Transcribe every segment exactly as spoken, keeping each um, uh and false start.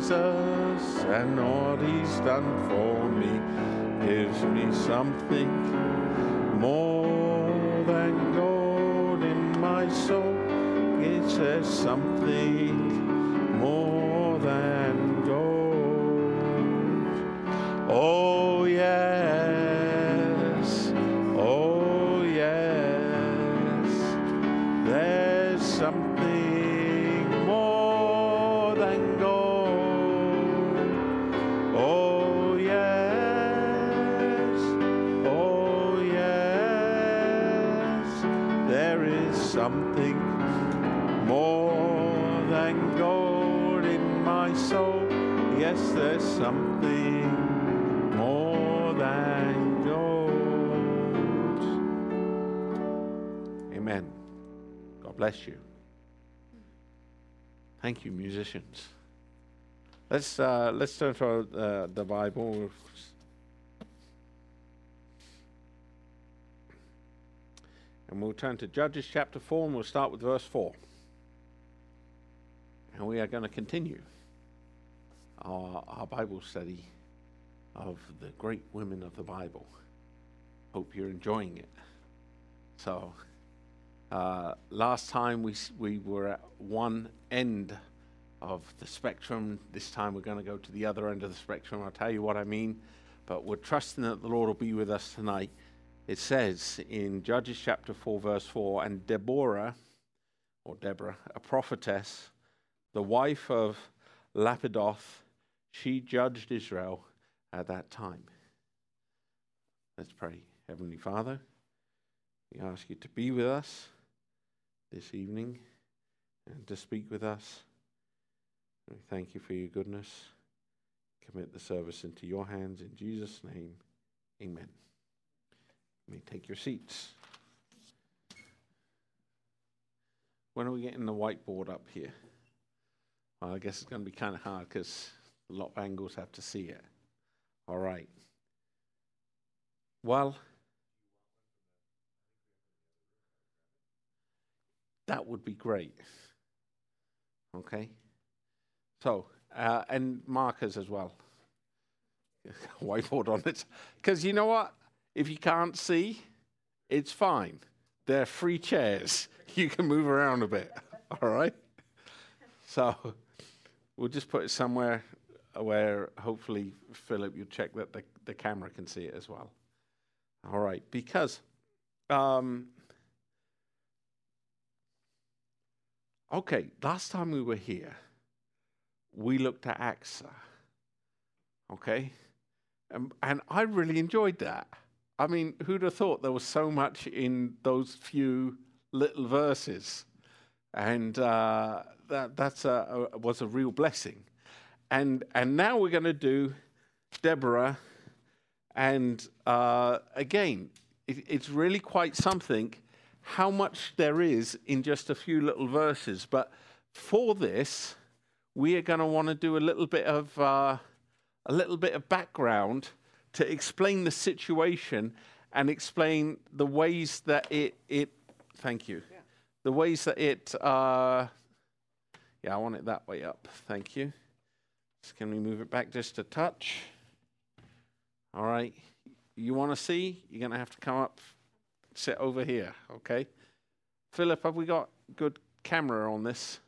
Jesus and what he's done for me gives me something more than gold in my soul. It says something more than gold. Oh yes, oh yes, there's something more than gold. Oh yes, oh yes, there is something more than gold in my soul. Yes, there's something more than gold. Amen. God bless you. Thank you, musicians. Let's uh, let's turn to our, uh, the Bible. And we'll turn to Judges chapter four, and we'll start with verse four. And we are going to continue our, our Bible study of the great women of the Bible. Hope you're enjoying it. So, uh, last time we we were at one end of the spectrum. This time we're going to go to the other end of the spectrum. I'll tell you what I mean, but we're trusting that the Lord will be with us tonight. It says in Judges chapter four, verse four, and Deborah, or Deborah, a prophetess, the wife of Lapidoth, she judged Israel at that time. Let's pray. Heavenly Father, we ask you to be with us this evening and to speak with us. We thank you for your goodness. Commit the service into your hands in Jesus' name. Amen. You may take your seats. When are we getting the whiteboard up here? Well, I guess it's going to be kind of hard because a lot of angles have to see it. All right. Well, that would be great. Okay. So, uh, and markers as well. Whiteboard on it. Because you know what? If you can't see, it's fine. They're free chairs. You can move around a bit. All right? So, we'll just put it somewhere where hopefully, Philip, you check that the, the camera can see it as well. All right. Because, um, okay, last time we were here, we looked at Asa, okay? Um, and I really enjoyed that. I mean, who'd have thought there was so much in those few little verses? And uh, that that's a, a, was a real blessing. And and now we're going to do Deborah. And uh, again, it, it's really quite something how much there is in just a few little verses. But for this, we are going to want to do a little bit of uh, a little bit of background to explain the situation and explain the ways that it it. Thank you. Yeah. The ways that it. Uh, yeah, I want it that way up. Thank you. So can we move it back just a touch? All right. You want to see? You're going to have to come up, sit over here. Okay. Philip, have we got good camera on this?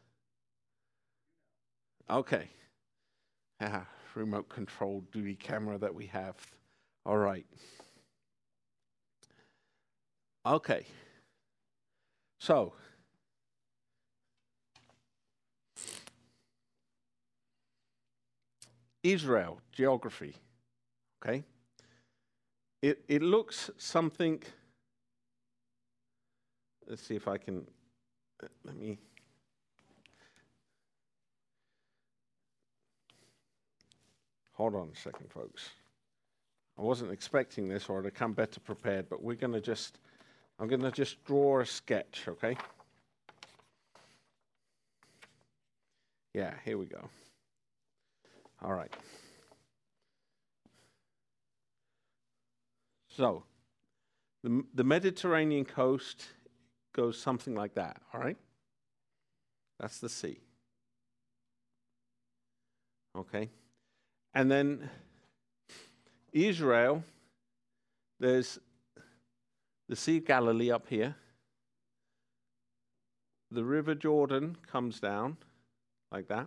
Okay. Yeah, remote control duty camera that we have. All right. Okay. So, Israel, geography. Okay. It it looks something. Let's see if I can. Let me. Hold on a second, folks. I wasn't expecting this or to come better prepared, but we're going to just, I'm going to just draw a sketch, okay? Yeah, here we go. All right. So, the, the Mediterranean coast goes something like that, all right? That's the sea. Okay. And then Israel, there's the Sea of Galilee up here. The River Jordan comes down like that.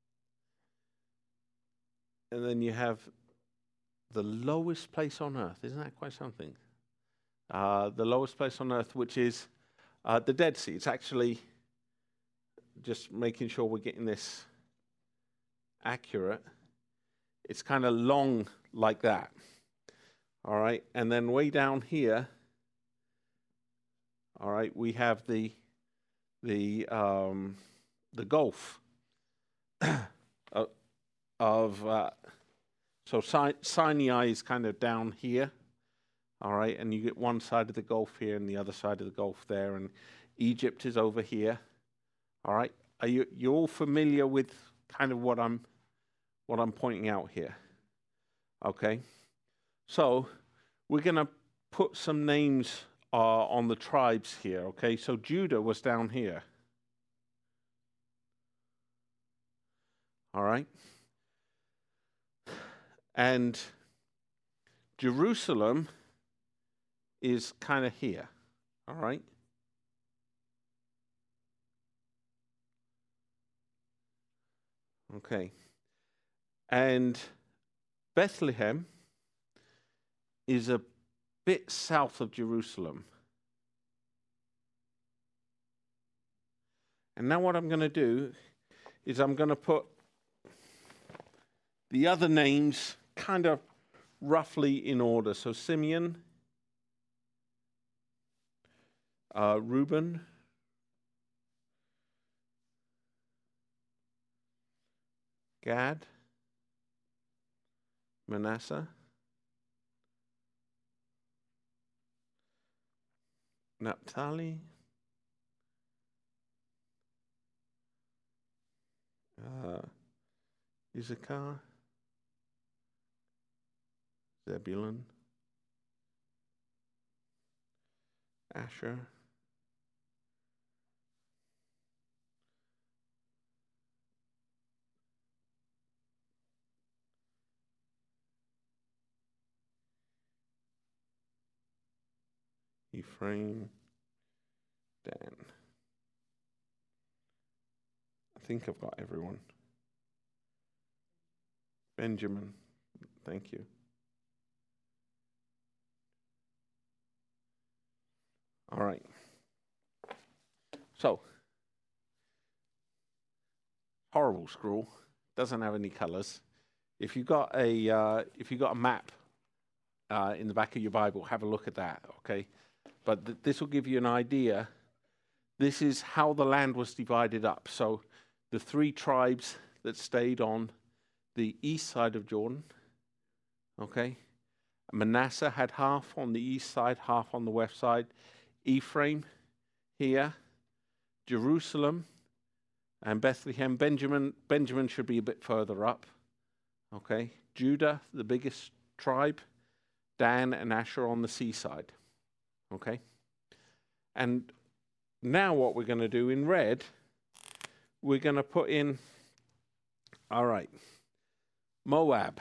And then you have the lowest place on earth. Isn't that quite something? Uh, the lowest place on earth, which is uh, the Dead Sea. It's actually, just making sure we're getting this accurate, it's kind of long like that. All right. And then way down here, all right, we have the the um, the Gulf of, of uh, so si- Sinai is kind of down here. All right, and you get one side of the Gulf here and the other side of the Gulf there, and Egypt is over here. All right, are you you all familiar with kind of what I'm what I'm pointing out here? Okay, so we're going to put some names uh, on the tribes here. Okay, so Judah was down here. All right, and Jerusalem is kind of here. All right. Okay. And Bethlehem is a bit south of Jerusalem. And now what I'm going to do is I'm going to put the other names kind of roughly in order. So Simeon, uh, Reuben, Gad, Manasseh, Naphtali, uh, Issachar, Zebulun, Asher, Ephraim, Dan. I think I've got everyone. Benjamin, thank you. All right. So, horrible scroll, doesn't have any colors. If you got a uh, if you got a map uh, in the back of your Bible, have a look at that. Okay, but th- this will give you an idea. This is how the land was divided up. So, the three tribes that stayed on the east side of Jordan. Okay, Manasseh had half on the east side, half on the west side. Ephraim here, Jerusalem, and Bethlehem. Benjamin, Benjamin should be a bit further up. Okay, Judah, the biggest tribe. Dan and Asher on the seaside. Okay, and now what we're going to do in red, we're going to put in. All right, Moab.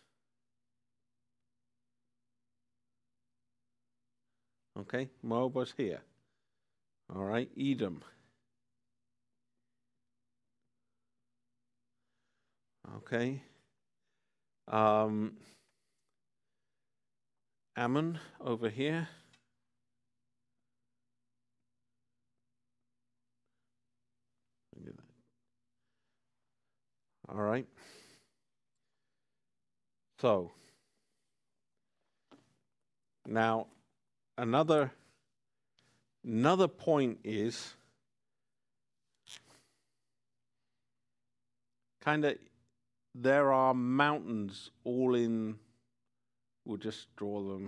Okay, Moab was here. All right, Edom. Okay. Um, Ammon over here. All right. So, now another another point is kind of there are mountains all in. We'll just draw them.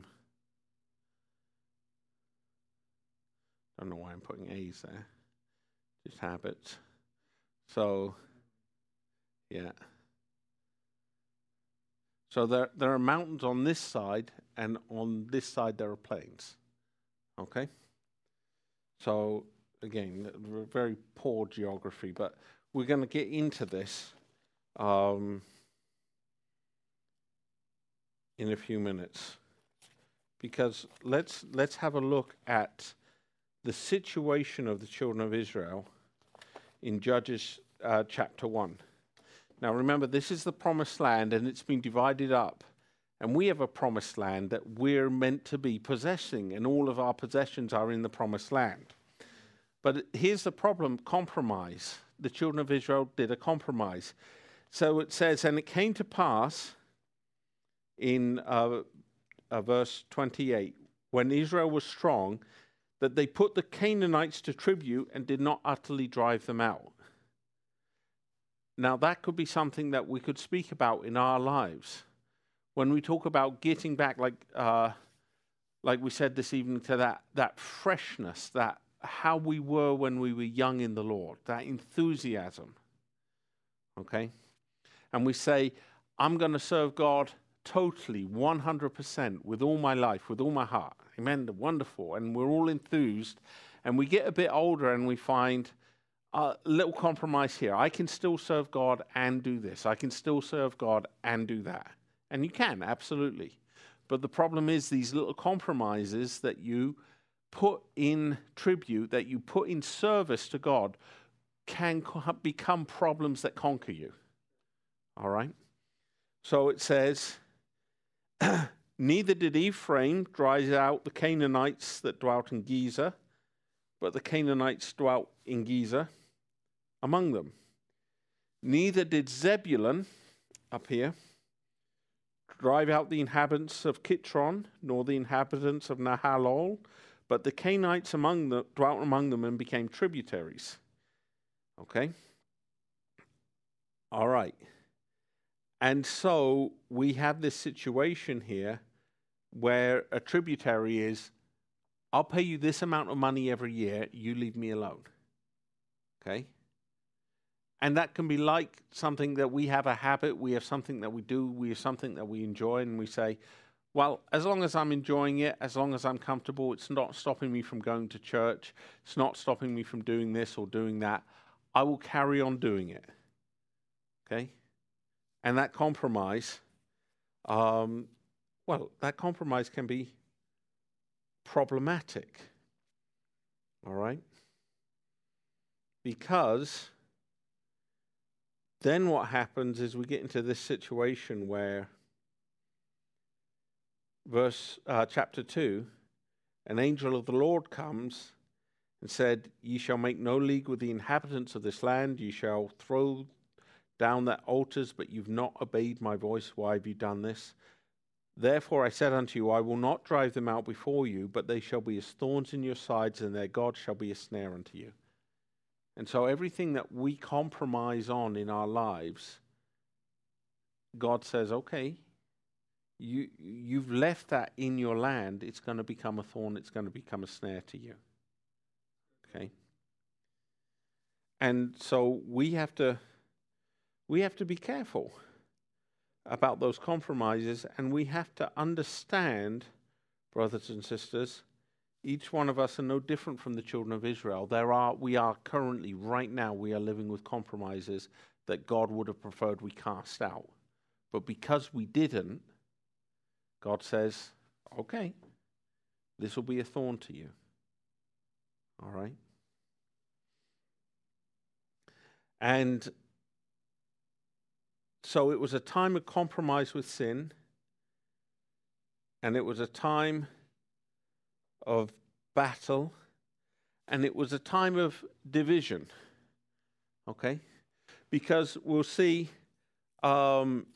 Don't know why I'm putting A's there. Just habits. So, yeah. So there there are mountains on this side, and on this side there are plains. Okay? So, again, very poor geography, but we're going to get into this. Um, in a few minutes, because let's let's have a look at the situation of the children of Israel in Judges uh, chapter one. Now remember, this is the promised land, and it's been divided up. And we have a promised land that we're meant to be possessing, and all of our possessions are in the promised land. But here's the problem, compromise. The children of Israel did a compromise. So it says, and it came to pass in uh, uh, verse twenty-eight, when Israel was strong, that they put the Canaanites to tribute and did not utterly drive them out. Now that could be something that we could speak about in our lives. When we talk about getting back, like uh, like we said this evening, to that, that freshness, that how we were when we were young in the Lord, that enthusiasm, okay? And we say, I'm going to serve God totally, one hundred percent, with all my life, with all my heart. Amen, wonderful. And we're all enthused. And we get a bit older and we find a little compromise here. I can still serve God and do this. I can still serve God and do that. And you can, absolutely. But the problem is these little compromises that you put in tribute, that you put in service to God, can co- become problems that conquer you. All right? So it says, neither did Ephraim drive out the Canaanites that dwelt in Gezer, but the Canaanites dwelt in Gezer among them. Neither did Zebulun, up here, drive out the inhabitants of Kitron, nor the inhabitants of Nahalol, but the Canaanites among them dwelt among them and became tributaries. Okay? All right. And so we have this situation here where a tributary is, I'll pay you this amount of money every year, you leave me alone. Okay? And that can be like something that we have a habit, we have something that we do, we have something that we enjoy, and we say, well, as long as I'm enjoying it, as long as I'm comfortable, it's not stopping me from going to church, it's not stopping me from doing this or doing that, I will carry on doing it. Okay? And that compromise, um, well, that compromise can be problematic. All right? Because then what happens is we get into this situation where verse uh, chapter two, an angel of the Lord comes and said, ye shall make no league with the inhabitants of this land, ye shall throw down their altars, but you've not obeyed my voice. Why have you done this? Therefore I said unto you, I will not drive them out before you, but they shall be as thorns in your sides, and their God shall be a snare unto you. And so everything that we compromise on in our lives, God says, okay, you, you've left that in your land, it's going to become a thorn, it's going to become a snare to you. Okay? And so we have to we have to be careful about those compromises, and we have to understand, brothers and sisters, each one of us are no different from the children of Israel. There are, we are currently, right now, we are living with compromises that God would have preferred we cast out. But because we didn't, God says, okay, this will be a thorn to you. All right? And so it was a time of compromise with sin, and it was a time of battle, and it was a time of division, okay? Because we'll see, um,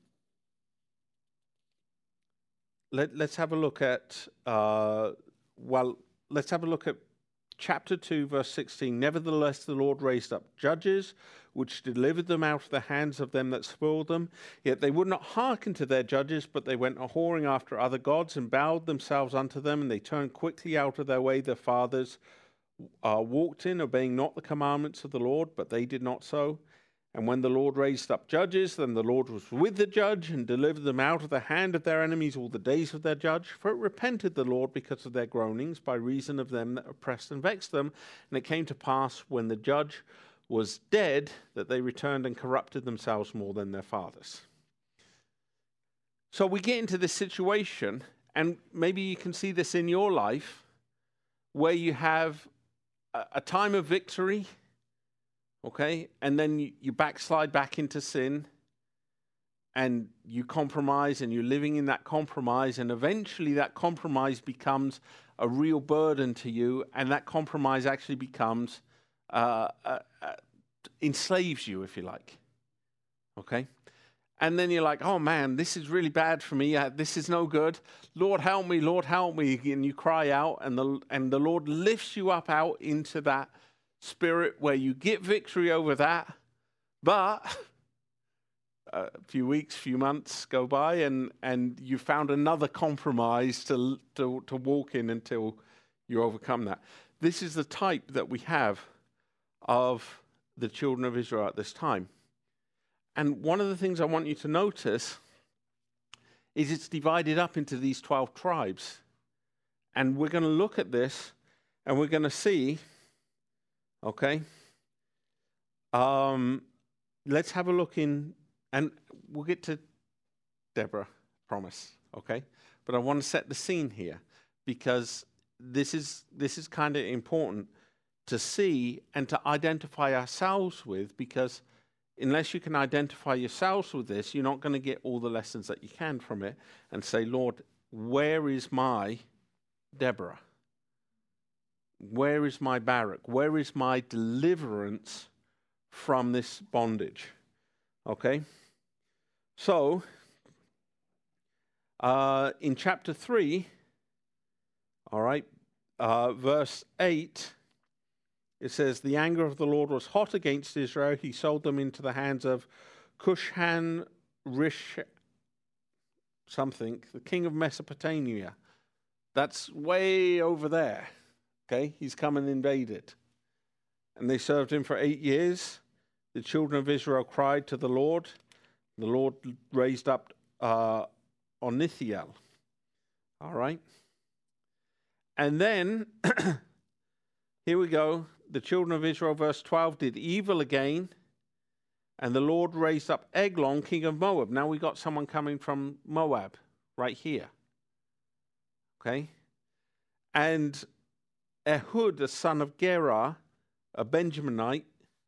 let, let's have a look at, uh, well, let's have a look at chapter two, verse sixteen. Nevertheless, the Lord raised up judges, which delivered them out of the hands of them that spoiled them. Yet they would not hearken to their judges, but they went a-whoring after other gods, and bowed themselves unto them, and they turned quickly out of their way their fathers uh, walked in, obeying not the commandments of the Lord, but they did not so. And when the Lord raised up judges, then the Lord was with the judge, and delivered them out of the hand of their enemies all the days of their judge. For it repented the Lord because of their groanings, by reason of them that oppressed and vexed them. And it came to pass, when the judge was dead, that they returned and corrupted themselves more than their fathers. So we get into this situation, and maybe you can see this in your life, where you have a, a time of victory, okay, and then you, you backslide back into sin, and you compromise, and you're living in that compromise, and eventually that compromise becomes a real burden to you, and that compromise actually becomes, uh, uh, uh, enslaves you, if you like, okay? And then you're like, oh man, this is really bad for me. Uh, this is no good. Lord, help me. Lord, help me. And you cry out, and the and the Lord lifts you up out into that spirit where you get victory over that. But a few weeks, few months go by, and, and you found another compromise to, to, to walk in until you overcome that. This is the type that we have of the children of Israel at this time. And one of the things I want you to notice is it's divided up into these twelve tribes. And we're going to look at this, and we're going to see, okay, um, let's have a look in, and we'll get to Deborah, promise, okay? But I want to set the scene here, because this is this is kind of important to see and to identify ourselves with, because unless you can identify yourselves with this, you're not going to get all the lessons that you can from it and say, Lord, where is my Deborah? Where is my Barak? Where is my deliverance from this bondage? Okay? So, uh, in chapter three, all right, uh, verse eight, it says, the anger of the Lord was hot against Israel. He sold them into the hands of Cushan Rish something, the king of Mesopotamia. That's way over there. Okay, he's come and invaded. And they served him for eight years. The children of Israel cried to the Lord. The Lord raised up uh, Onithiel. All right. And then, here we go. The children of Israel, verse twelve, did evil again, and the Lord raised up Eglon, king of Moab. Now we got someone coming from Moab, right here. Okay? And Ehud, the son of Gerar, a Benjaminite.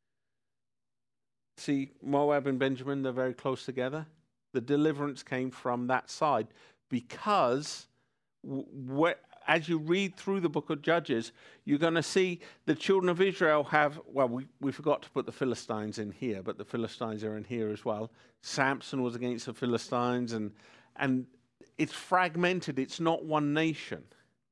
See, Moab and Benjamin, they're very close together. The deliverance came from that side because wh- as you read through the book of Judges, you're going to see the children of Israel have, well, we, we forgot to put the Philistines in here, but the Philistines are in here as well. Samson was against the Philistines, and and it's fragmented. It's not one nation.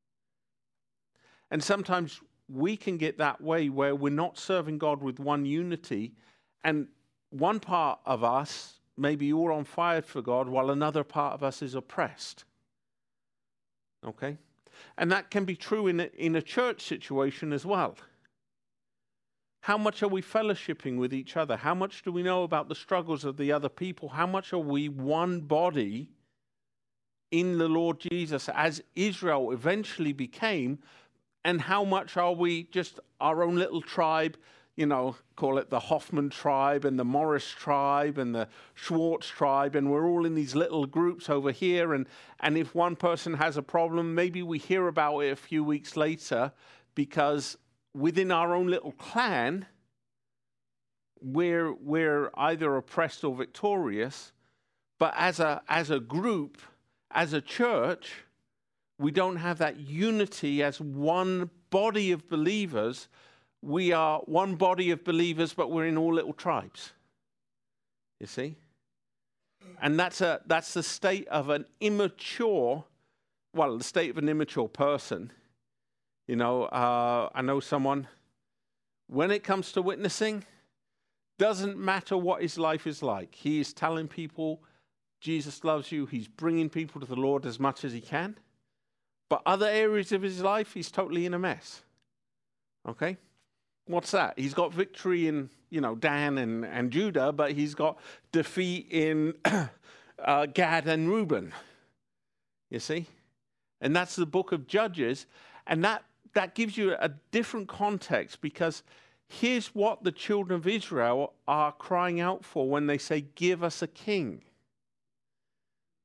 And sometimes we can get that way where we're not serving God with one unity, and one part of us may be all on fire for God while another part of us is oppressed. Okay? And that can be true in a, in a church situation as well. How much are we fellowshipping with each other? How much do we know about the struggles of the other people? How much are we one body in the Lord Jesus as Israel eventually became? And how much are we just our own little tribe, you know, call it the Hoffman tribe and the Morris tribe and the Schwartz tribe, and we're all in these little groups over here, and, and if one person has a problem, maybe we hear about it a few weeks later, because within our own little clan, we're, we're either oppressed or victorious, but as a, as a group, as a church, we don't have that unity as one body of believers. We are one body of believers, but we're in all little tribes. You see? And that's a that's the state of an immature, well, the state of an immature person. You know, uh, I know someone, when it comes to witnessing, doesn't matter what his life is like. He is telling people Jesus loves you. He's bringing people to the Lord as much as he can. But other areas of his life, he's totally in a mess. Okay? What's that? He's got victory in, you know, Dan and, and Judah, but he's got defeat in uh, Gad and Reuben. You see? And that's the book of Judges. And that, that gives you a different context, because here's what the children of Israel are crying out for when they say, give us a king.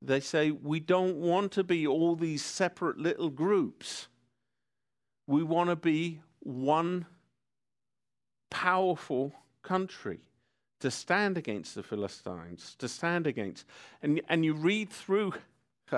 They say, we don't want to be all these separate little groups. We want to be one powerful country to stand against the Philistines, to stand against. And, and you read through, uh,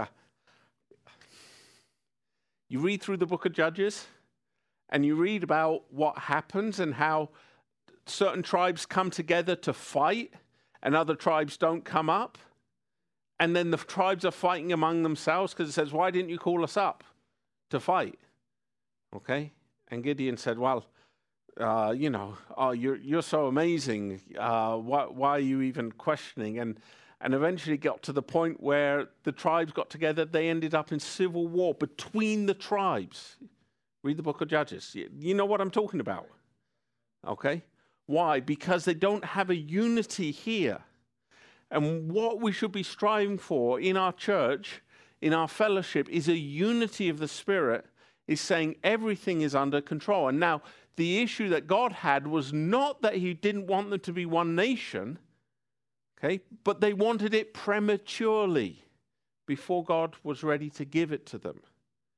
you read through the book of Judges, and you read about what happens and how certain tribes come together to fight, and other tribes don't come up. And then the tribes are fighting among themselves because it says, why didn't you call us up to fight? Okay? And Gideon said, well, uh, you know, oh, you're you're so amazing. Uh, why, why are you even questioning? And and eventually got to the point where the tribes got together. They ended up in civil war between the tribes. Read the book of Judges. You, you know what I'm talking about. Okay? Why? Because they don't have a unity here. And what we should be striving for in our church, in our fellowship, is a unity of the Spirit, is saying everything is under control. And now, the issue that God had was not that he didn't want them to be one nation, okay, but they wanted it prematurely before God was ready to give it to them.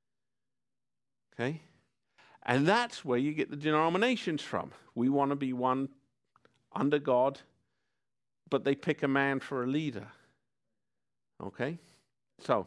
Okay? And that's where you get the denominations from. We want to be one under God, but they pick a man for a leader. Okay? So,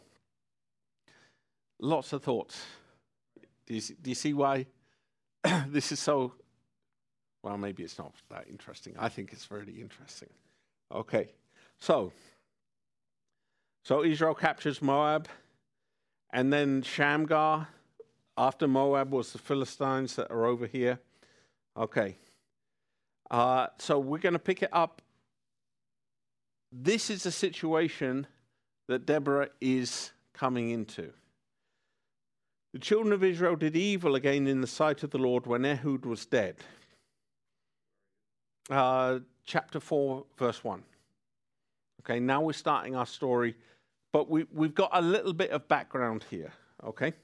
lots of thoughts. Do you see, do you see why this is so, well, maybe it's not that interesting. I think it's really interesting. Okay, so, so Israel captures Moab, and then Shamgar. After Moab was the Philistines that are over here. Okay, uh, so we're going to pick it up. This is the situation that Deborah is coming into. The children of Israel did evil again in the sight of the Lord when Ehud was dead. Uh, chapter four, verse one. Okay, now we're starting our story, but we, we've got a little bit of background here, okay?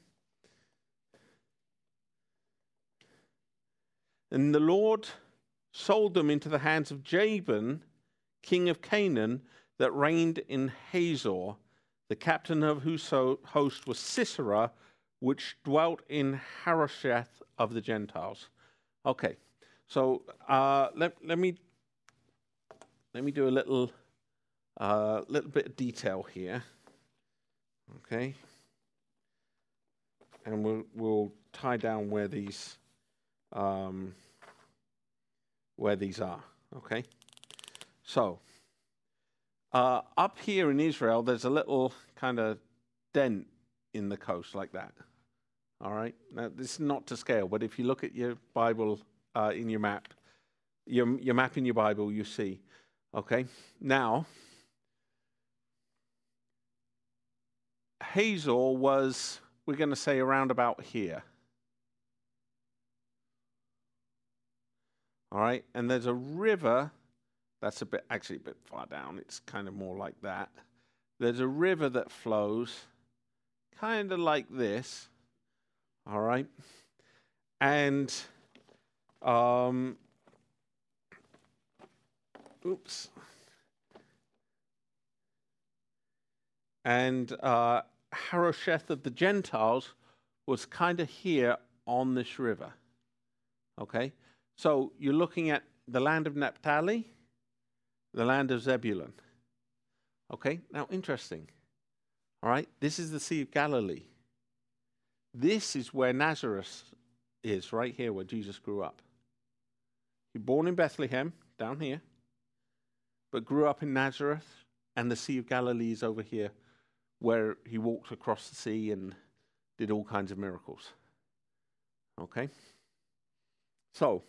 And the Lord sold them into the hands of Jabin, king of Canaan, that reigned in Hazor. The captain of whose host was Sisera, which dwelt in Harosheth of the Gentiles. Okay, so uh, let let me let me do a little uh, little bit of detail here. Okay, and we'll we'll tie down where these um, where these are. Okay, so uh, up here in Israel, there's a little kind of dent in the coast like that. All right. Now, this is not to scale, but if you look at your Bible uh, in your map, your your map in your Bible, you see. Okay. Now, Hazor was, we're going to say, around about here. All right. And there's a river that's a bit, actually a bit far down. It's kind of more like that. There's a river that flows kind of like this. All right. And, um, oops. And uh, Harosheth of the Gentiles was kind of here on this river. Okay. So you're looking at the land of Naphtali, the land of Zebulun. Okay. Now, interesting. All right. This is the Sea of Galilee. This is where Nazareth is, right here, where Jesus grew up. He was born in Bethlehem, down here, but grew up in Nazareth, and the Sea of Galilee is over here, where he walked across the sea and did all kinds of miracles. Okay? So,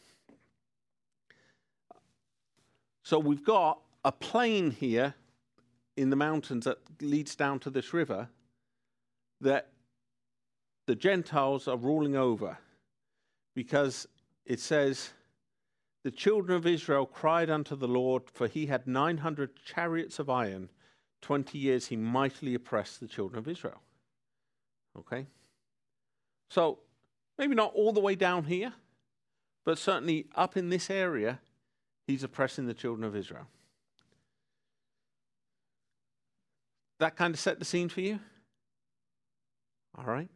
so we've got a plain here in the mountains that leads down to this river that the Gentiles are ruling over, because it says, the children of Israel cried unto the Lord, for he had nine hundred chariots of iron. Twenty years he mightily oppressed the children of Israel. Okay? So, maybe not all the way down here, but certainly up in this area, he's oppressing the children of Israel. That kind of set the scene for you? All right.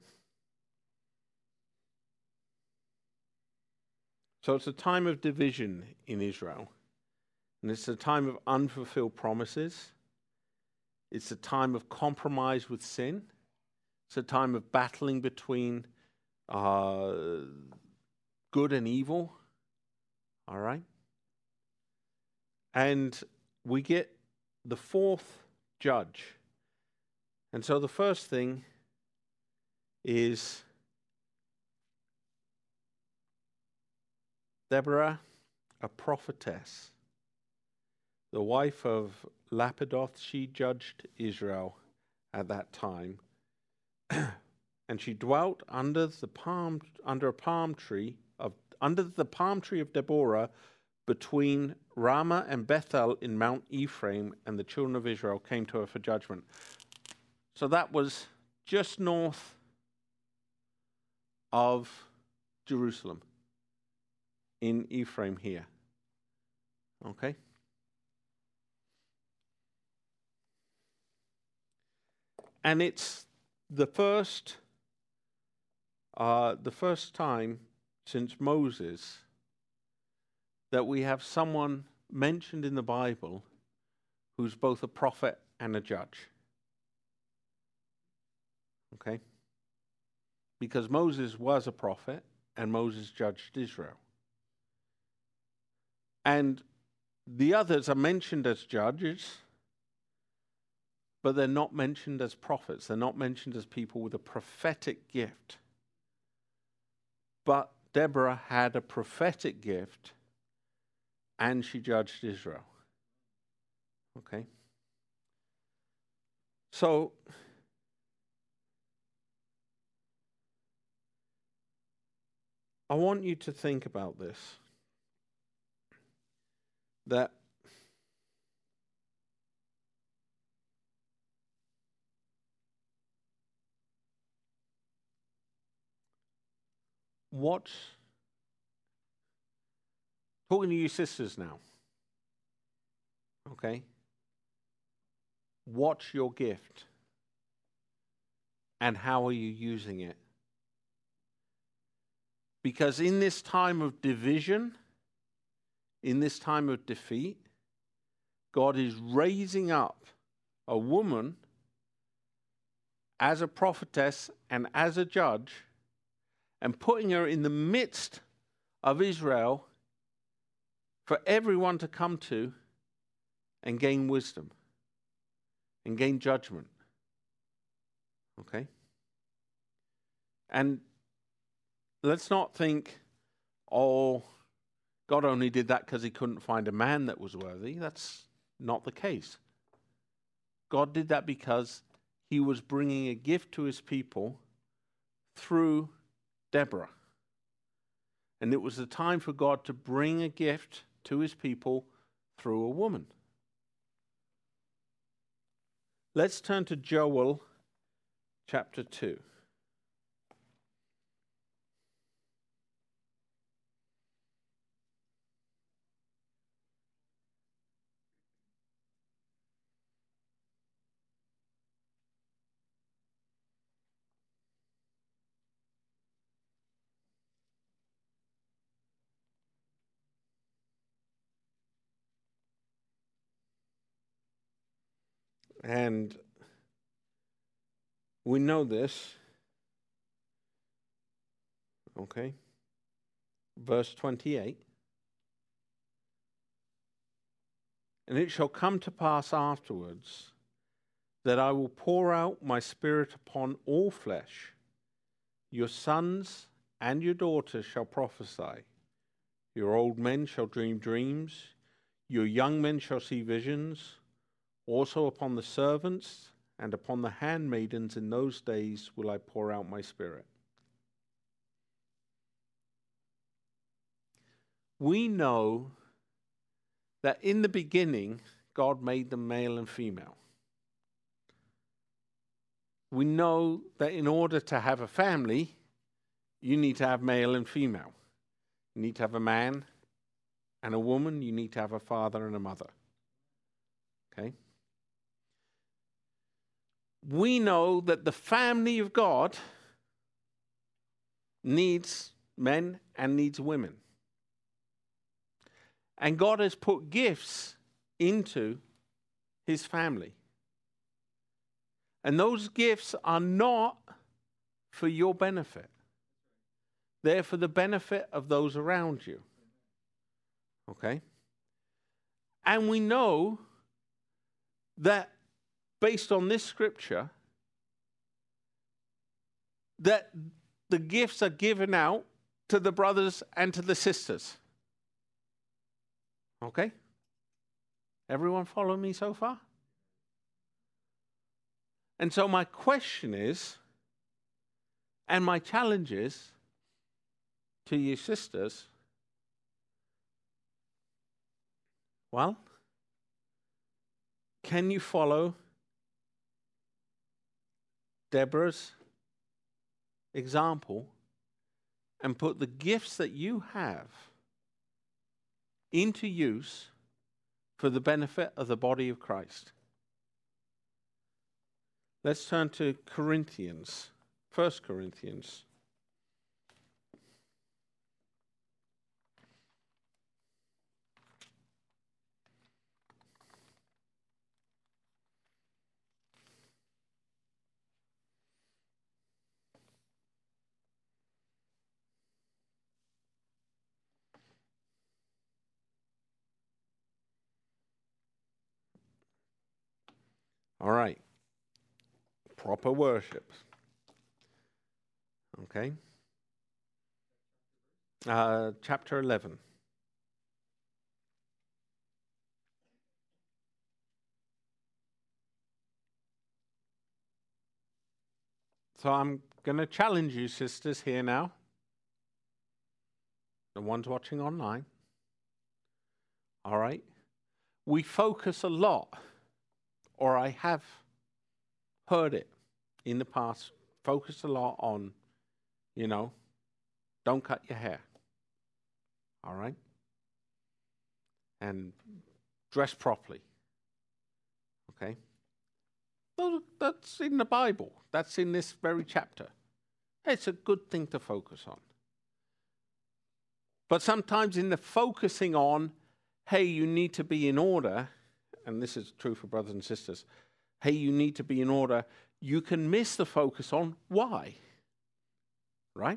So it's a time of division in Israel. And it's a time of unfulfilled promises. It's a time of compromise with sin. It's a time of battling between uh, good and evil. All right? And we get the fourth judge. And so the first thing is Deborah, a prophetess, the wife of Lapidoth. She judged Israel at that time. And she dwelt under the palm under a palm tree of under the palm tree of Deborah between Ramah and Bethel in Mount Ephraim, and the children of Israel came to her for judgment. So that was just north of Jerusalem, in Ephraim here. Okay? And it's the first, uh, the first time since Moses that we have someone mentioned in the Bible who's both a prophet and a judge. Okay? Because Moses was a prophet and Moses judged Israel. And the others are mentioned as judges, but they're not mentioned as prophets. They're not mentioned as people with a prophetic gift. But Deborah had a prophetic gift, and she judged Israel. Okay? So, I want you to think about this. That what, talking to you sisters now, okay? What's your gift? And how are you using it? Because in this time of division, in this time of defeat, God is raising up a woman as a prophetess and as a judge and putting her in the midst of Israel for everyone to come to and gain wisdom and gain judgment. Okay? And let's not think, oh, God only did that because he couldn't find a man that was worthy. That's not the case. God did that because he was bringing a gift to his people through Deborah. And it was the time for God to bring a gift to his people through a woman. Let's turn to Joel chapter two. And we know this. Okay. Verse twenty-eight. And it shall come to pass afterwards that I will pour out my spirit upon all flesh. Your sons and your daughters shall prophesy. Your old men shall dream dreams. Your young men shall see visions. Also upon the servants and upon the handmaidens in those days will I pour out my spirit. We know that in the beginning, God made them male and female. We know that in order to have a family, you need to have male and female. You need to have a man and a woman. You need to have a father and a mother. Okay? we know that the family of God needs men and needs women. And God has put gifts into his family. And those gifts are not for your benefit. They're for the benefit of those around you. Okay? And we know that based on this scripture, that the gifts are given out to the brothers and to the sisters. Okay? Everyone follow me so far? And so my question is, and my challenge is to you sisters, well, can you follow Deborah's example and put the gifts that you have into use for the benefit of the body of Christ? Let's turn to Corinthians, First Corinthians. All right. Proper worship. Okay. Uh, chapter eleven. So I'm going to challenge you, sisters, here now. The ones watching online. All right. We focus a lot, or I have heard it in the past, focus a lot on, you know, don't cut your hair. All right? And dress properly. Okay? Well, that's in the Bible. That's in this very chapter. It's a good thing to focus on. But sometimes in the focusing on, hey, you need to be in order, and this is true for brothers and sisters, hey, you need to be in order, you can miss the focus on why. Right?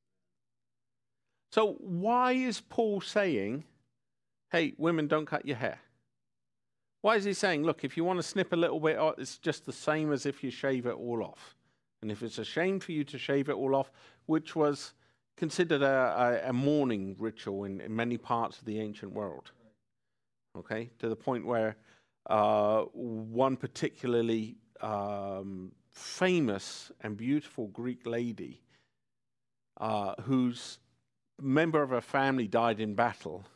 So why is Paul saying, hey, women, don't cut your hair? Why is he saying, look, if you want to snip a little bit, it's just the same as if you shave it all off. And if it's a shame for you to shave it all off, which was considered a, a, a mourning ritual in, in many parts of the ancient world, okay, to the point where uh, one particularly um, famous and beautiful Greek lady uh, whose member of her family died in battle,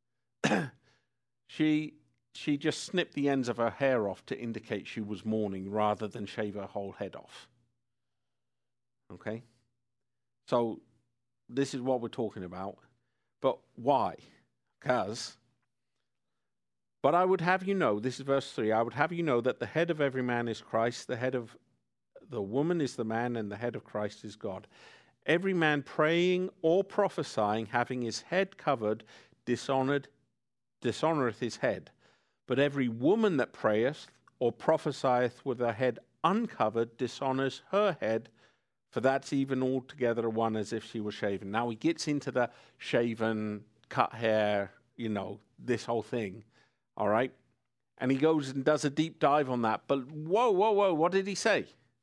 she she just snipped the ends of her hair off to indicate she was mourning rather than shave her whole head off. Okay? So this is what we're talking about. But why? Because, but I would have you know, this is verse three, I would have you know that the head of every man is Christ, the head of the woman is the man, and the head of Christ is God. Every man praying or prophesying, having his head covered, dishonored, dishonoreth his head. But every woman that prayeth or prophesieth with her head uncovered dishonors her head, for that's even altogether one as if she was shaven. Now he gets into the shaven, cut hair, you know, this whole thing, all right? And he goes and does a deep dive on that. But whoa, whoa, whoa, what did he say?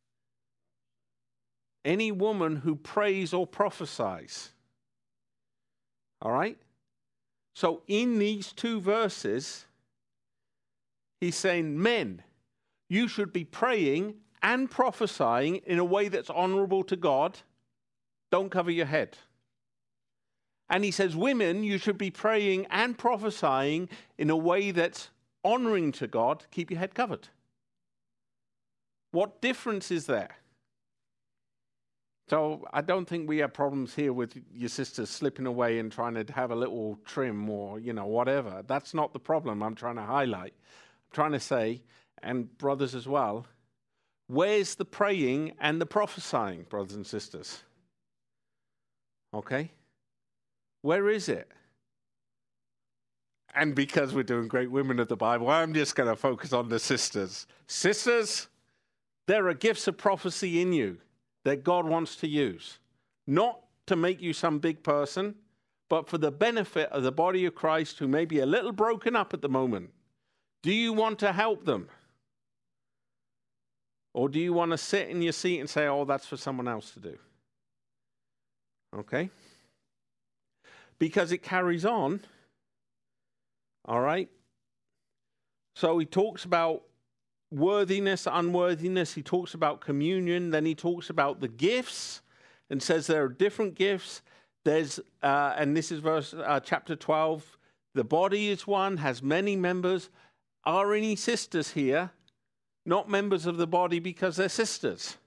Any woman who prays or prophesies, all right? So in these two verses, he's saying, men, you should be praying and prophesying in a way that's honorable to God. Don't cover your head. And he says, women, you should be praying and prophesying in a way that's honoring to God. Keep your head covered. What difference is there? So I don't think we have problems here with your sisters slipping away and trying to have a little trim or, you know, whatever. That's not the problem I'm trying to highlight. I'm trying to say, and brothers as well, Where's the praying and the prophesying, brothers and sisters? Okay? Where is it? And because we're doing Great Women of the Bible, I'm just going to focus on the sisters. Sisters, there are gifts of prophecy in you that God wants to use. Not to make you some big person, but for the benefit of the body of Christ who may be a little broken up at the moment. Do you want to help them? Or do you want to sit in your seat and say, oh, that's for someone else to do? Okay? Because it carries on. All right? So he talks about worthiness, unworthiness. He talks about communion. Then he talks about the gifts and says there are different gifts. There's, uh, and this is verse uh, chapter twelve. The body is one, has many members. Are any sisters here not members of the body because they're sisters?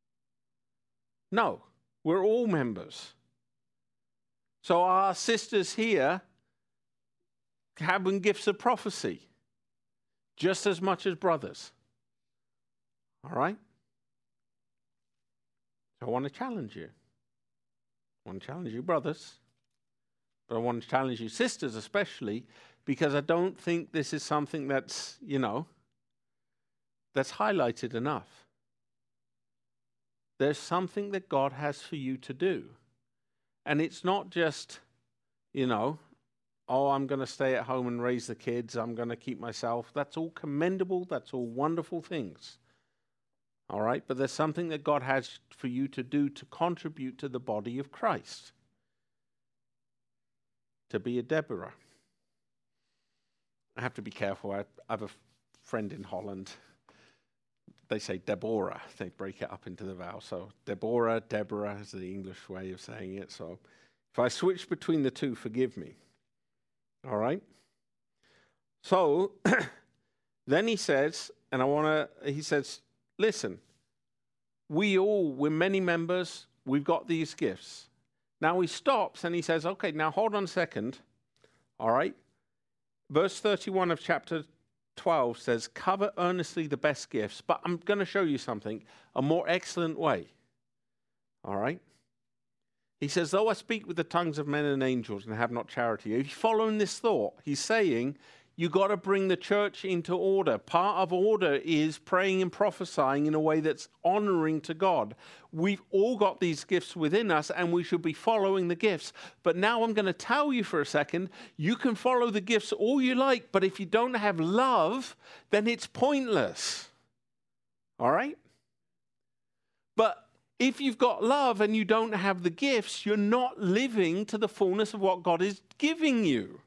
No, we're all members. So our sisters here having gifts of prophecy just as much as brothers. All right? So I want to challenge you. I want to challenge you, brothers. But I want to challenge you, sisters, especially, because I don't think this is something that's, you know, that's highlighted enough. There's something that God has for you to do. And it's not just, you know, oh, I'm going to stay at home and raise the kids. I'm going to keep myself. That's all commendable. That's all wonderful things. All right? But there's something that God has for you to do to contribute to the body of Christ. To be a Deborah. I have to be careful. I have a friend in Holland. They say Deborah. They break it up into the vowel. So Deborah, Deborah is the English way of saying it. So if I switch between the two, forgive me. All right? So then he says, and I want to, he says, listen, we all, we're many members, we've got these gifts. Now he stops and he says, okay, now hold on a second. All right? Verse thirty-one of chapter twelve says, cover earnestly the best gifts, but I'm going to show you something, a more excellent way. All right? He says, though I speak with the tongues of men and angels and have not charity. If you're following this thought, he's saying, you got to bring the church into order. Part of order is praying and prophesying in a way that's honoring to God. We've all got these gifts within us, and we should be following the gifts. But now I'm going to tell you for a second, you can follow the gifts all you like, but if you don't have love, then it's pointless. All right? But if you've got love and you don't have the gifts, you're not living to the fullness of what God is giving you.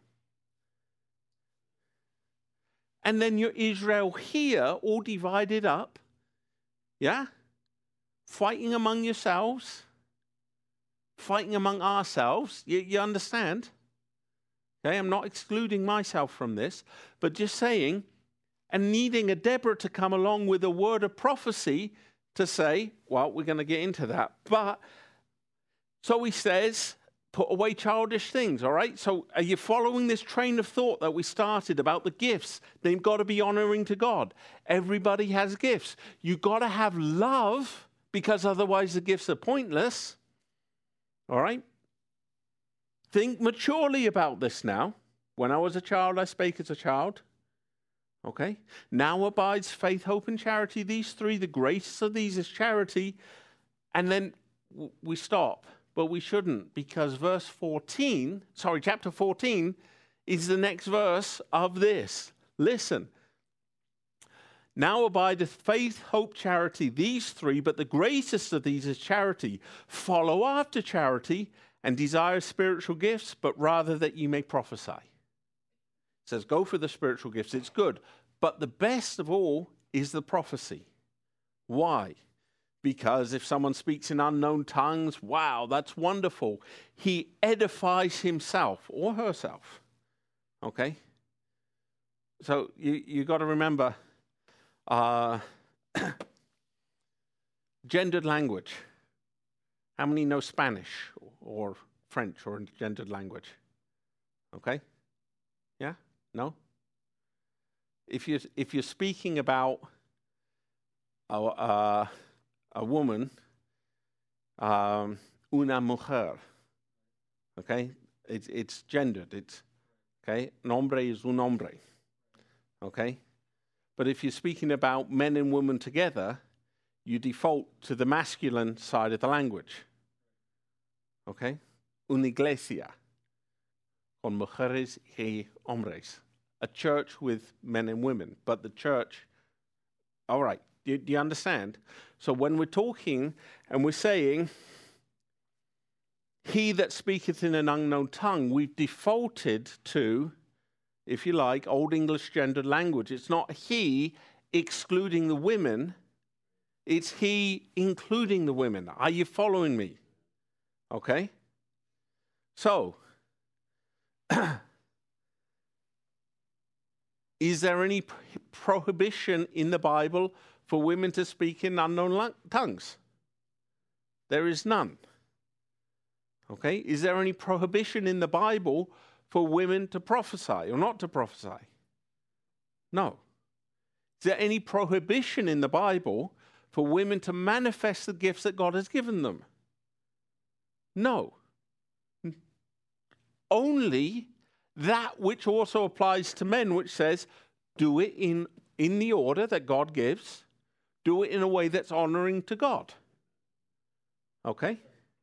And then you're Israel here, all divided up, yeah? Fighting among yourselves, fighting among ourselves. You, you understand? Okay, I'm not excluding myself from this, but just saying, and needing a Deborah to come along with a word of prophecy to say, well, we're going to get into that. But, so he says, put away childish things, all right? So are you following this train of thought that we started about the gifts? They've got to be honoring to God. Everybody has gifts. You've got to have love, because otherwise the gifts are pointless, all right? Think maturely about this now. When I was a child, I spake as a child. Okay? Now abides faith, hope, and charity. These three, the greatest of these is charity. And then we stop. But we shouldn't, because verse fourteen, sorry, chapter fourteen is the next verse of this. Listen. Now abideth faith, hope, charity, these three, but the greatest of these is charity. Follow after charity and desire spiritual gifts, but rather that you may prophesy. It says, go for the spiritual gifts. It's good. But the best of all is the prophecy. Why? Because if someone speaks in unknown tongues, wow, that's wonderful. He edifies himself or herself. Okay? So you you got to remember uh, gendered language. How many know Spanish or French or gendered language? Okay? Yeah? No? If you if you're speaking about a, a, a woman, um, una mujer. Okay? It's, it's gendered. It's, okay? Un hombre is un hombre. Okay? But if you're speaking about men and women together, you default to the masculine side of the language. Okay? Una iglesia. Con mujeres y hombres. A church with men and women. But the church, all right, do, do you understand? So when we're talking and we're saying, he that speaketh in an unknown tongue, we've defaulted to, if you like, Old English gendered language. It's not he excluding the women, it's he including the women. Are you following me? Okay? So, is there any prohibition in the Bible for women to speak in unknown tongues? There is none. Okay? Is there any prohibition in the Bible for women to prophesy or not to prophesy? No. Is there any prohibition in the Bible for women to manifest the gifts that God has given them? No. Only that which also applies to men, which says, do it in, in the order that God gives, do it in a way that's honoring to God. Okay?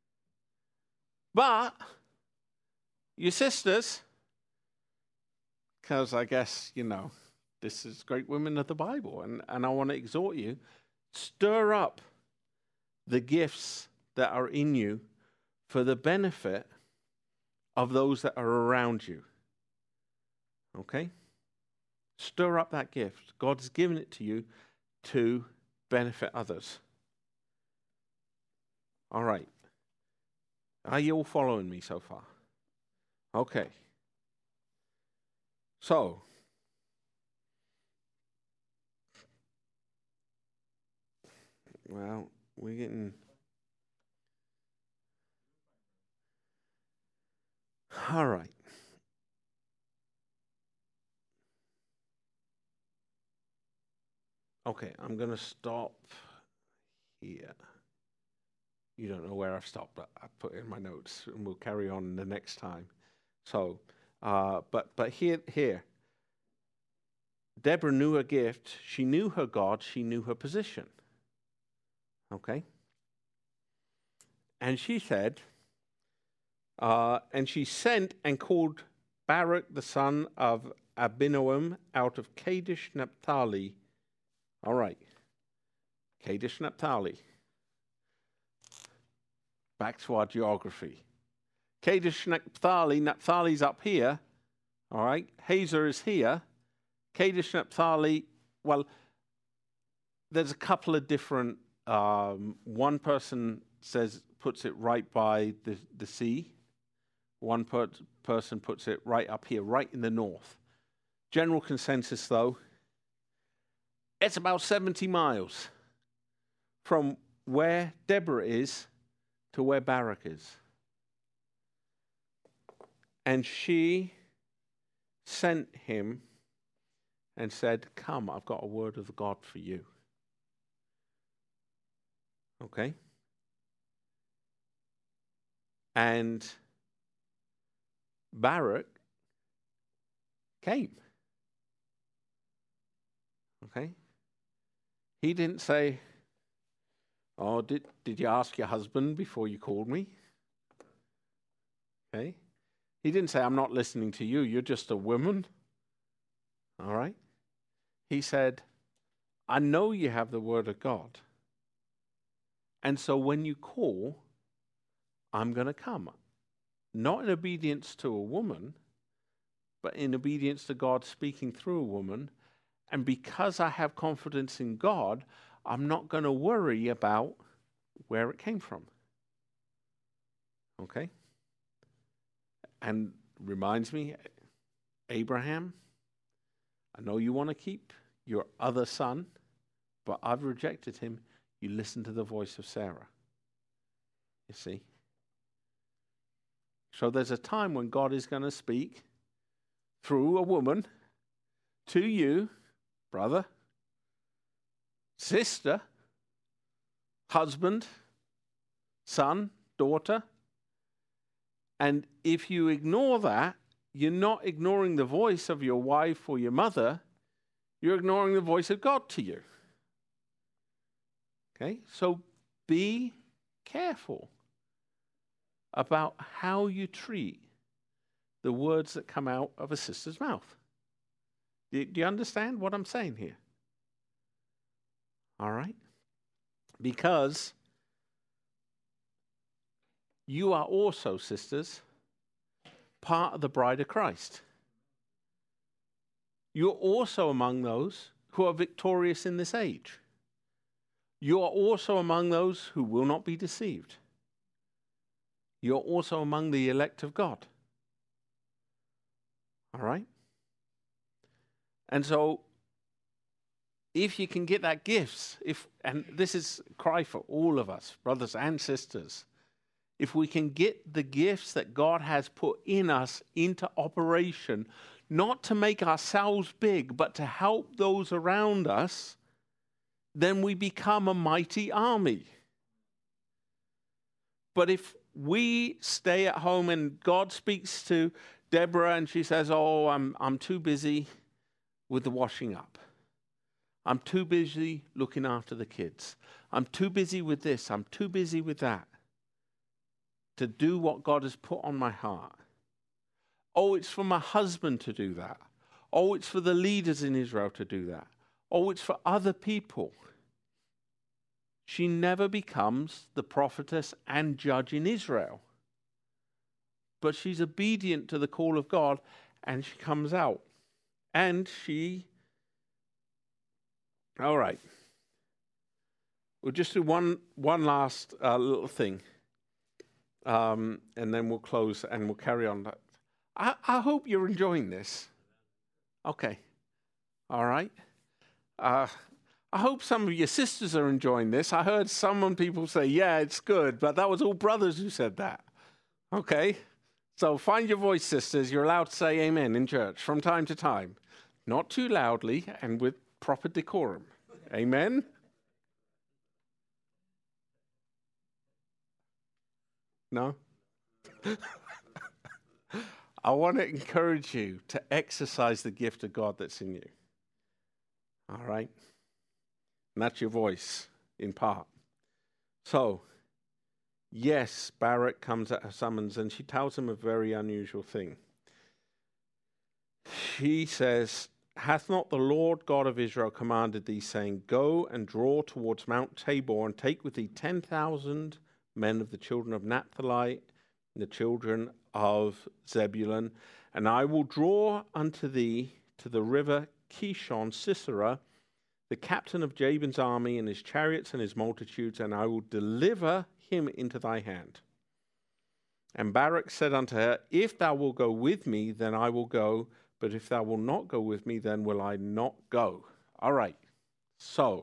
But, you sisters, because I guess, you know, this is great women of the Bible, and, and I want to exhort you, stir up the gifts that are in you for the benefit of those that are around you. Okay? Stir up that gift. God's given it to you to benefit others. All right. Are you all following me so far? Okay. So, well, we're getting... All right. Okay, I'm going to stop here. You don't know where I've stopped, but I put it in my notes, and we'll carry on the next time. So, uh, but but here here, Deborah knew her gift. She knew her God. She knew her position. Okay. And she said, uh, and she sent and called Barak the son of Abinoam out of Kadesh Naphtali. All right, Kadesh Naphtali. Back to our geography. Kadesh Naphtali, Naphtali's up here, all right? Hazer is here. Kadesh Naphtali, well, there's a couple of different, um, one person says, puts it right by the, the sea. One per person puts it right up here, right in the north. General consensus, though, it's about seventy miles from where Deborah is to where Barak is. And she sent him and said, come, I've got a word of God for you. Okay? And Barak came. Okay? He didn't say, oh, did, did you ask your husband before you called me? Okay? He didn't say, I'm not listening to you, you're just a woman. All right? He said, I know you have the word of God. And so when you call, I'm going to come. Not in obedience to a woman, but in obedience to God speaking through a woman. And because I have confidence in God, I'm not going to worry about where it came from. Okay? And reminds me, Abraham, I know you want to keep your other son, but I've rejected him. You listen to the voice of Sarah. You see? So there's a time when God is going to speak through a woman to you, brother, sister, husband, son, daughter. And if you ignore that, you're not ignoring the voice of your wife or your mother, you're ignoring the voice of God to you. Okay? So be careful about how you treat the words that come out of a sister's mouth. Do you understand what I'm saying here? All right? Because you are also, sisters, part of the bride of Christ. You're also among those who are victorious in this age. You are also among those who will not be deceived. You're also among the elect of God. All right? And so, if you can get that gifts, if and this is a cry for all of us, brothers and sisters, if we can get the gifts that God has put in us into operation, not to make ourselves big, but to help those around us, then we become a mighty army. But if we stay at home and God speaks to Deborah and she says, oh, I'm, I'm too busy with the washing up. I'm too busy looking after the kids. I'm too busy with this. I'm too busy with that to do what God has put on my heart. Oh, it's for my husband to do that. Oh, it's for the leaders in Israel to do that. Oh, it's for other people. She never becomes the prophetess and judge in Israel. But she's obedient to the call of God, and she comes out. And she... All right. We'll just do one, one last uh, little thing. Um, and then we'll close and we'll carry on. I, I hope you're enjoying this. Okay. All right. Uh, I hope some of your sisters are enjoying this. I heard some people say, yeah, it's good, but that was all brothers who said that. Okay. So find your voice, sisters. You're allowed to say amen in church from time to time. Not too loudly and with proper decorum. Amen. No? I want to encourage you to exercise the gift of God that's in you. All right? And that's your voice, in part. So, yes, Barak comes at her summons, and she tells him a very unusual thing. She says, hath not the Lord God of Israel commanded thee, saying, go and draw towards Mount Tabor, and take with thee ten thousand men of the children of Naphtali, the children of Zebulun, and I will draw unto thee to the river Kishon Sisera, the captain of Jabin's army, and his chariots and his multitudes, and I will deliver him into thy hand. And Barak said unto her, if thou wilt go with me, then I will go, but if thou wilt not go with me, then will I not go. All right, so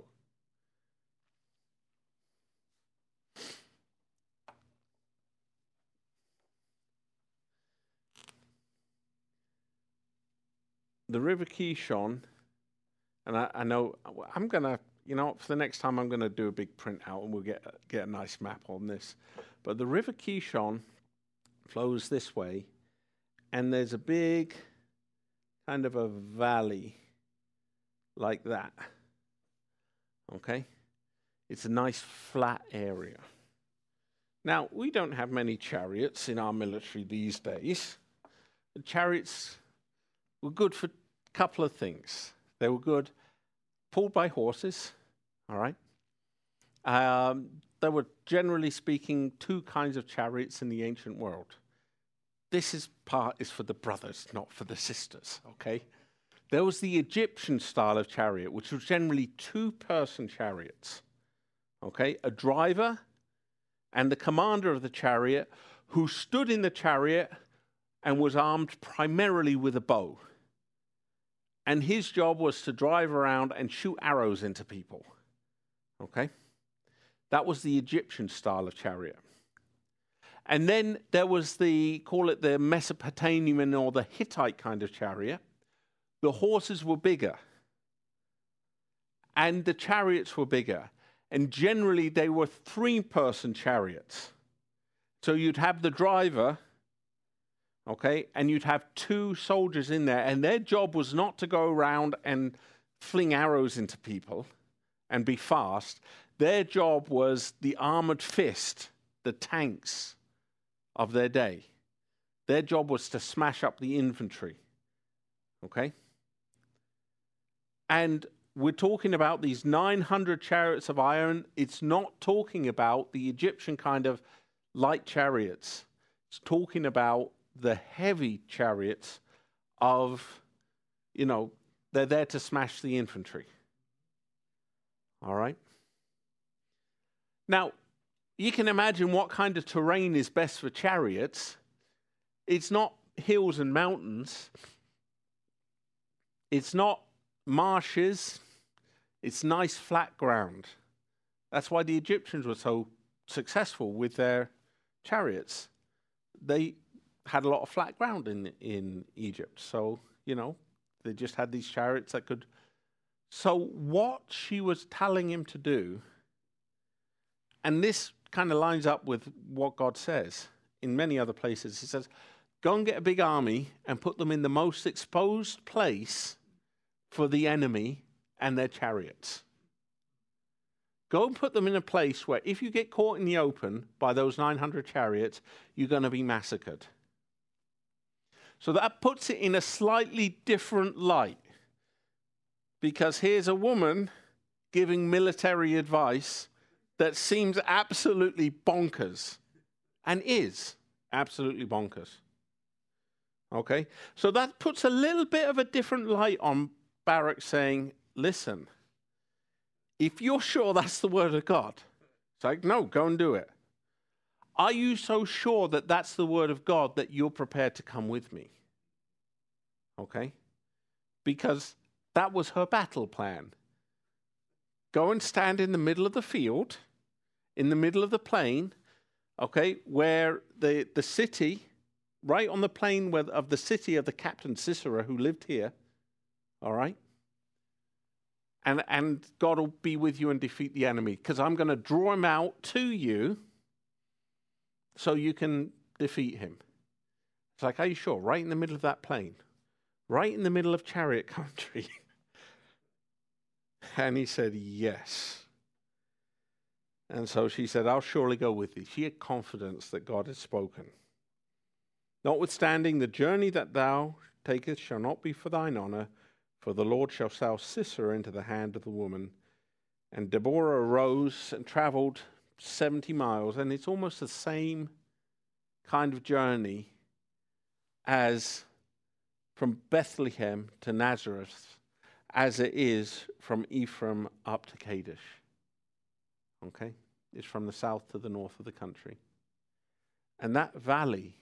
the river Kishon, and I, I know I'm going to, you know, for the next time I'm going to do a big printout and we'll get, get a nice map on this. But the river Kishon flows this way, and there's a big kind of a valley like that. Okay? It's a nice flat area. Now, we don't have many chariots in our military these days. The chariots were good for a couple of things. They were good pulled by horses, all right? Um, there were, generally speaking, two kinds of chariots in the ancient world. This is part is for the brothers, not for the sisters, okay? There was the Egyptian style of chariot, which was generally two-person chariots, okay? A driver and the commander of the chariot, who stood in the chariot and was armed primarily with a bow. And his job was to drive around and shoot arrows into people. Okay? That was the Egyptian style of chariot. And then there was the, call it the Mesopotamian or the Hittite kind of chariot. The horses were bigger. And the chariots were bigger. And generally, they were three-person chariots. So you'd have the driver, okay, and you'd have two soldiers in there, and their job was not to go around and fling arrows into people and be fast. Their job was the armored fist, the tanks of their day. Their job was to smash up the infantry, okay? And we're talking about these nine hundred chariots of iron. It's not talking about the Egyptian kind of light chariots. It's talking about the heavy chariots of, you know, they're there to smash the infantry. All right? Now, you can imagine what kind of terrain is best for chariots. It's not hills and mountains. It's not marshes. It's nice flat ground. That's why the Egyptians were so successful with their chariots. They had a lot of flat ground in in Egypt. So, you know, they just had these chariots that could. So what she was telling him to do, and this kind of lines up with what God says in many other places. He says, go and get a big army and put them in the most exposed place for the enemy and their chariots. Go and put them in a place where if you get caught in the open by those nine hundred chariots, you're going to be massacred. So that puts it in a slightly different light. Because here's a woman giving military advice that seems absolutely bonkers. And is absolutely bonkers. Okay? So that puts a little bit of a different light on Barak saying, listen, if you're sure that's the word of God, it's like, no, go and do it. Are you so sure that that's the word of God that you're prepared to come with me? Okay? Because that was her battle plan. Go and stand in the middle of the field, in the middle of the plain, okay, where the, the city, right on the plain where, of the city of the captain Sisera who lived here, all right? And, and God will be with you and defeat the enemy, because I'm going to draw him out to you so you can defeat him. It's like, are you sure? Right in the middle of that plain. Right in the middle of chariot country. And he said, yes. And so she said, I'll surely go with thee. She had confidence that God had spoken. Notwithstanding, the journey that thou takest shall not be for thine honor, for the Lord shall sell Sisera into the hand of the woman. And Deborah arose and traveled seventy miles, and it's almost the same kind of journey as from Bethlehem to Nazareth as it is from Ephraim up to Kadesh. Okay? It's from the south to the north of the country. And that valley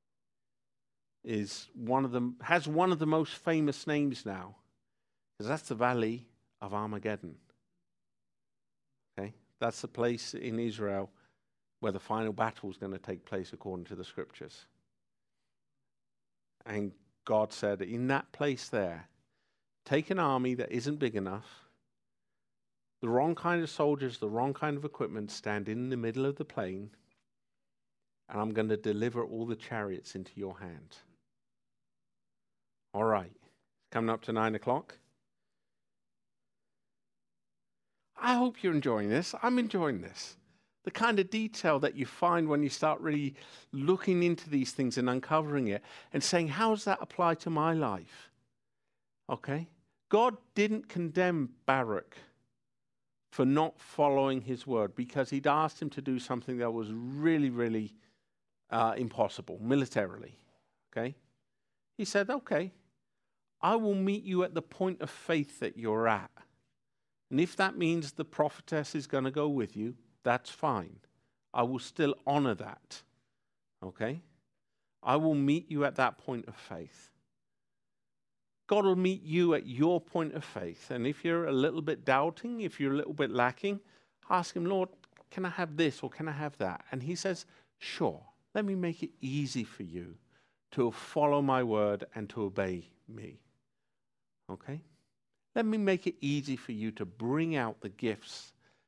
is one of the, has one of the most famous names now, because that's the Valley of Armageddon. Okay? That's the place in Israel where the final battle is going to take place according to the scriptures. And God said, in that place there, take an army that isn't big enough, the wrong kind of soldiers, the wrong kind of equipment, stand in the middle of the plain, and I'm going to deliver all the chariots into your hand. All right. Coming up to nine o'clock. I hope you're enjoying this. I'm enjoying this. The kind of detail that you find when you start really looking into these things and uncovering it and saying, how does that apply to my life? Okay? God didn't condemn Barak for not following his word because he'd asked him to do something that was really, really uh, impossible militarily. Okay? He said, okay, I will meet you at the point of faith that you're at. And if that means the prophetess is going to go with you, that's fine. I will still honor that. Okay? I will meet you at that point of faith. God will meet you at your point of faith. And if you're a little bit doubting, if you're a little bit lacking, ask him, Lord, can I have this or can I have that? And he says, sure, let me make it easy for you to follow my word and to obey me. Okay? Let me make it easy for you to bring out the gifts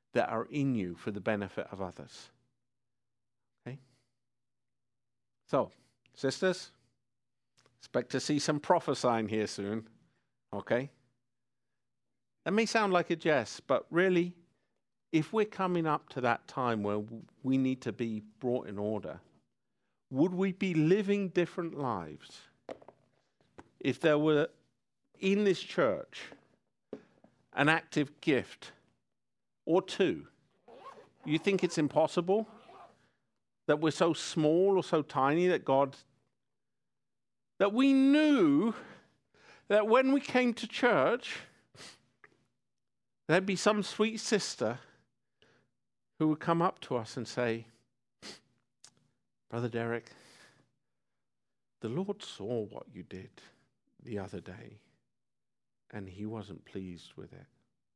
that are in you for the benefit of others. Okay? So, sisters, expect to see some prophesying here soon. Okay? That may sound like a jest, but really, if we're coming up to that time where we need to be brought in order, would we be living different lives if there were in this church an active gift or two? You think it's impossible that we're so small or so tiny that God, that we knew that when we came to church, there'd be some sweet sister who would come up to us and say, Brother Derek, the Lord saw what you did the other day, and he wasn't pleased with it.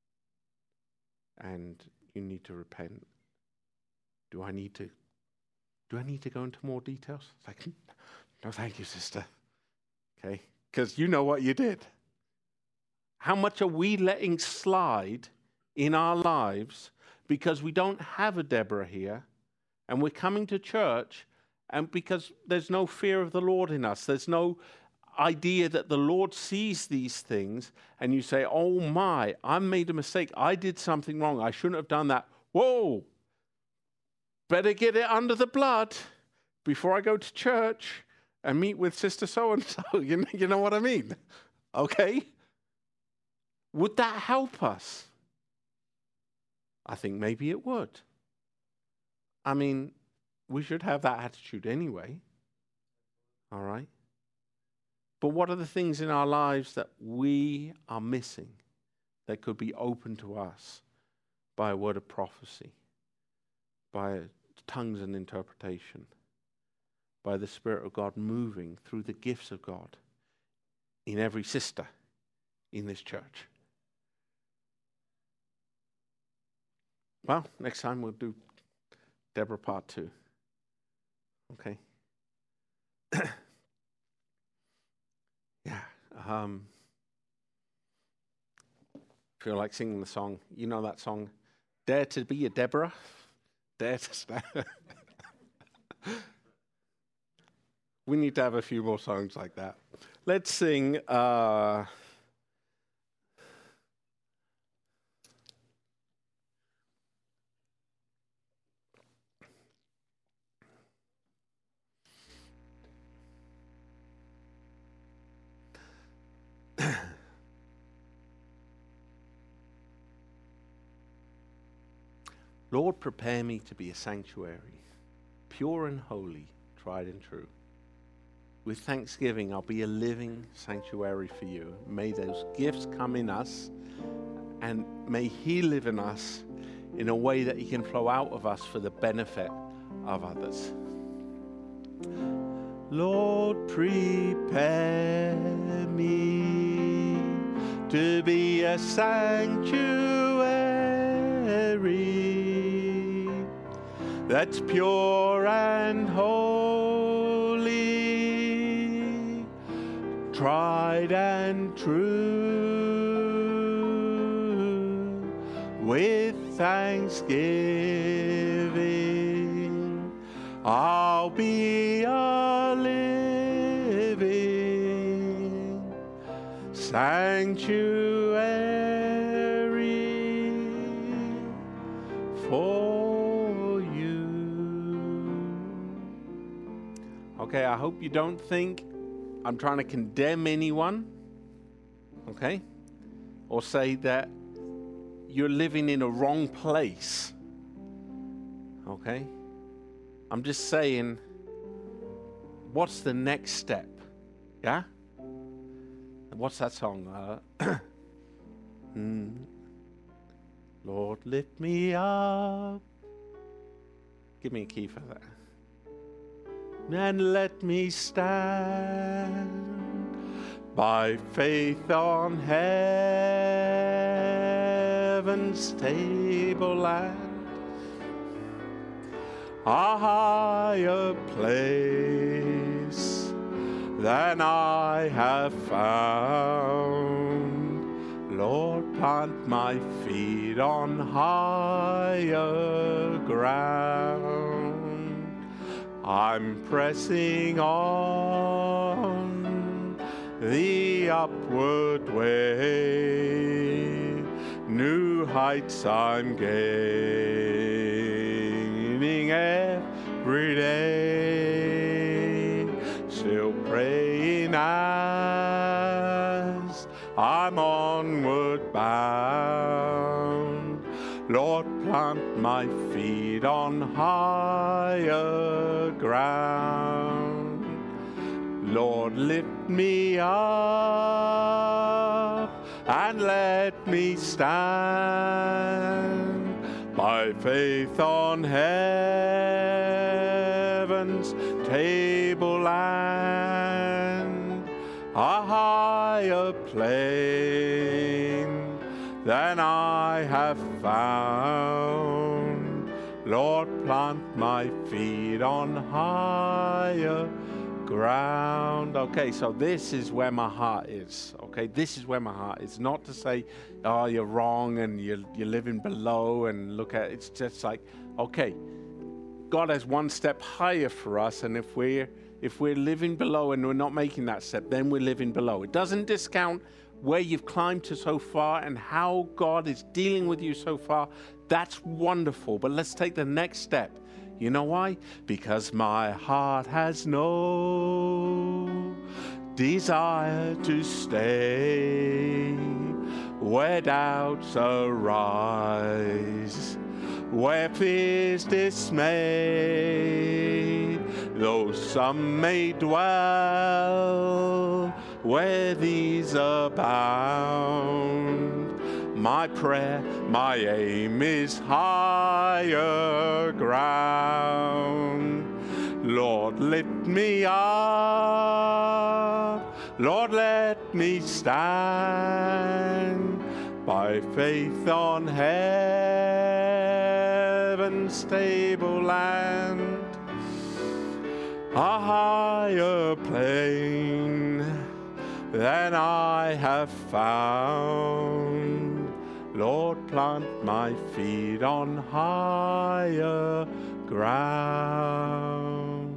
And you need to repent. Do I need to do I need to go into more details? It's like, no, thank you, sister. Okay? Because you know what you did. How much are we letting slide in our lives because we don't have a Deborah here, and we're coming to church, and because there's no fear of the Lord in us, there's no idea that the Lord sees these things, and you say, oh my, I made a mistake. I did something wrong. I shouldn't have done that. Whoa, better get it under the blood before I go to church and meet with Sister So-and-so. You know, you know what I mean? Okay? Would that help us? I think maybe it would. I mean, we should have that attitude anyway. All right? But what are the things in our lives that we are missing that could be open to us by a word of prophecy, by tongues and interpretation, by the Spirit of God moving through the gifts of God in every sister in this church? Well, next time we'll do Deborah part two. Okay? Yeah. Um, feel like singing the song. You know that song, Dare to be a Deborah? Dare to stand. We need to have a few more songs like that. Let's sing... Uh, Lord, prepare me to be a sanctuary, pure and holy, tried and true. With thanksgiving, I'll be a living sanctuary for you. May those gifts come in us, and may he live in us in a way that he can flow out of us for the benefit of others. Lord, prepare me to be a sanctuary that's pure and holy, tried and true. With thanksgiving, I'll be a living sanctuary for you. Okay, I hope you don't think I'm trying to condemn anyone, okay? Or say that you're living in a wrong place, okay? I'm just saying, what's the next step? Yeah? What's that song? Uh, mm, Lord, lift me up. Give me a key for that. And let me stand by faith on heaven's table land, a higher place than I have found. Lord, plant my feet on higher ground. I'm pressing on the upward way. New heights I'm gaining every day. Still praying as I'm onward bound. Lord, plant my feet on higher ground. Lord, lift me up and let me stand by faith on heaven's tableland, a higher plane than I have found. Lord, plant my feet on higher ground. Okay, so this is where my heart is. Okay, this is where my heart is. Not to say, oh, you're wrong and you're, you're living below and look at it. It's just like, okay, God has one step higher for us, and if we're if we're living below and we're not making that step, then we're living below. It doesn't discount where you've climbed to so far and how God is dealing with you so far. That's wonderful, but let's take the next step. You know why? Because my heart has no desire to stay where doubts arise, where fears dismay, though some may dwell where these abound. My prayer, my aim is higher ground. Lord, lift me up. Lord, let me stand by faith on heaven's tableland, a higher plane than I have found. Lord, plant my feet on higher ground.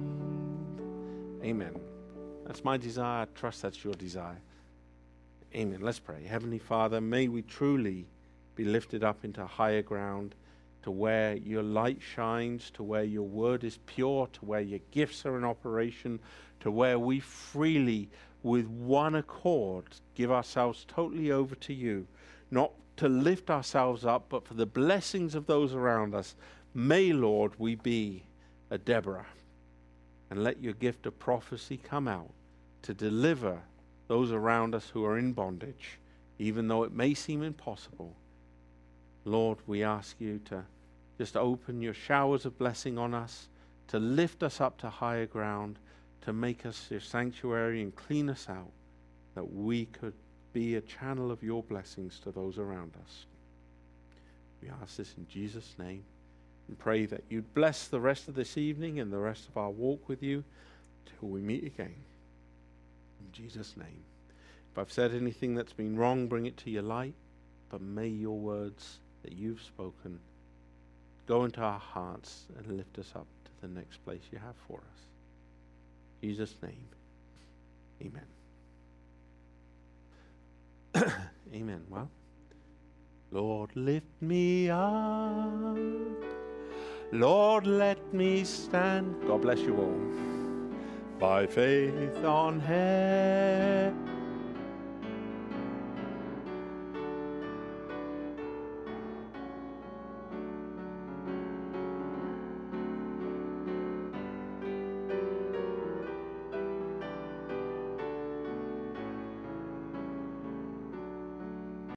Amen. That's my desire. I trust that's your desire. Amen. Let's pray. Heavenly Father, may we truly be lifted up into higher ground, to where your light shines, to where your word is pure, to where your gifts are in operation, to where we freely, with one accord, give ourselves totally over to you, not to lift ourselves up, but for the blessings of those around us. May, Lord, we be a Deborah, and let your gift of prophecy come out to deliver those around us who are in bondage, even though it may seem impossible. Lord, we ask you to just open your showers of blessing on us, to lift us up to higher ground, to make us your sanctuary and clean us out, that we could be a channel of your blessings to those around us. We ask this in Jesus' name, and pray that you'd bless the rest of this evening and the rest of our walk with you till we meet again. In Jesus' name. If I've said anything that's been wrong, bring it to your light, but may your words that you've spoken go into our hearts and lift us up to the next place you have for us. In Jesus' name, amen. Amen. Well, Lord, lift me up. Lord, let me stand. God bless you all. By faith on heaven.